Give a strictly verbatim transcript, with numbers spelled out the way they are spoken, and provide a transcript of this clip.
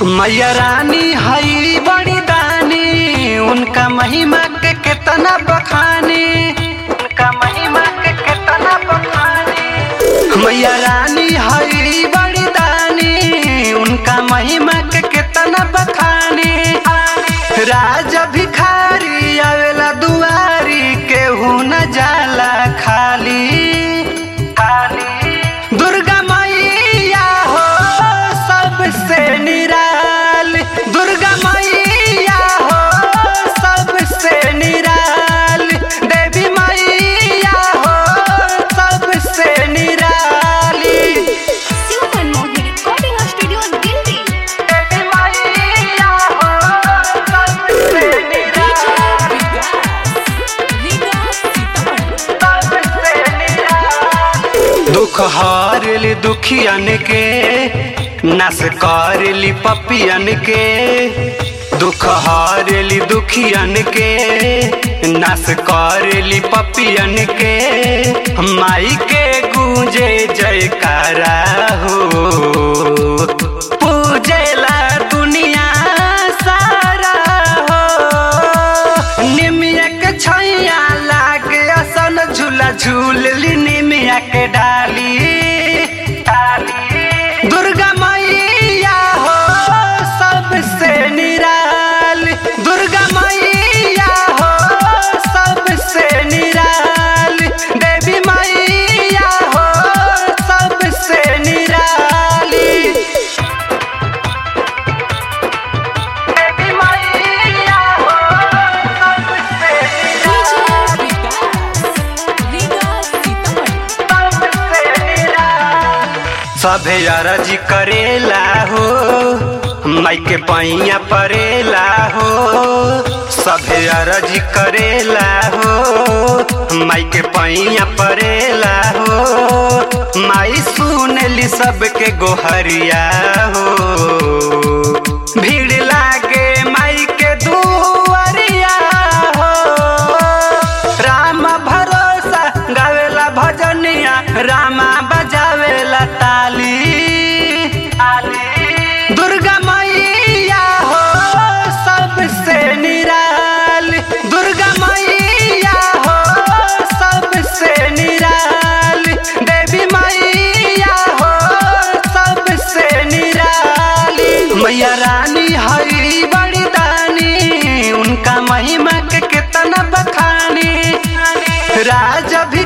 मैया रानी हई बड़ी दानी, उनका महिमा के कितना बखानी, उनका महिमा के कितना बखानी। मैया रानी हई बड़ी दानी, उनका महिमा के कितना बखानी। राजा भिखारी आवेला दुआरी, केहू न जाला खाली खाली। दुर्गा मैया हो सबसे निराल, दुर्गा मैया हो सबसे निराल, देवी मैया हो सबसे निराली। Shiv Manmohan recording studio Delhi. देवी मैया हो सबसे निराल, सबसे निराल। दुख हारली दुखियन के, नाश करली पपियन के। दुख हारली दुखियन के, नाश करली पपियन के। माई के गूंजे जयकारा हो, पूजेला दुनिया सारा हो। निमिया के छैया लागे असन, झूला झूलली निमिया के डाली डाली। दुर्गा मैया हो सबसे निराल, दुर्गा मैया हो सबसे निराल, देवी मैया हो सबसे निराली। देवी मैया हो सबसे निराल, सबसे निराल। सभे अरजी करेला हो, माई के पैया परेला हो। सभे अरजी करेला हो, माई के पैया परेला हो। माई सुनली सबके गोहरिया हो, भीड़ लागे माई के दुआरिया हो। राम भरोसा गावेला भजनिया, रामा बजावेला ताली ताली। दुर्गा मैया हो सबसे निराल, दुर्गा मैया हो सबसे निराल, देवी मैया हो सबसे निराली। मैया रानी हई बड़ी दानी, उनका महिमा के कितना बखानी। राजा भी